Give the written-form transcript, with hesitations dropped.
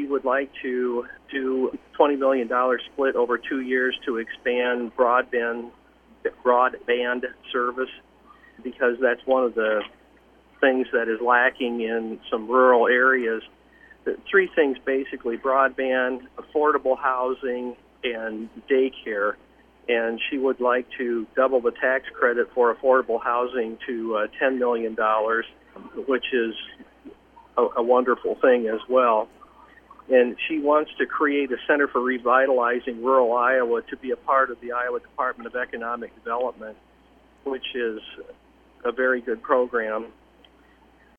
would like to do $20 million split over 2 years to expand broadband service, because that's one of the things that is lacking in some rural areas. The three things basically: broadband, affordable housing, and daycare. And she would like to double the tax credit for affordable housing to $10 million, which is a wonderful thing as well. And she wants to create a Center for Revitalizing Rural Iowa to be a part of the Iowa Department of Economic Development, which is a very good program.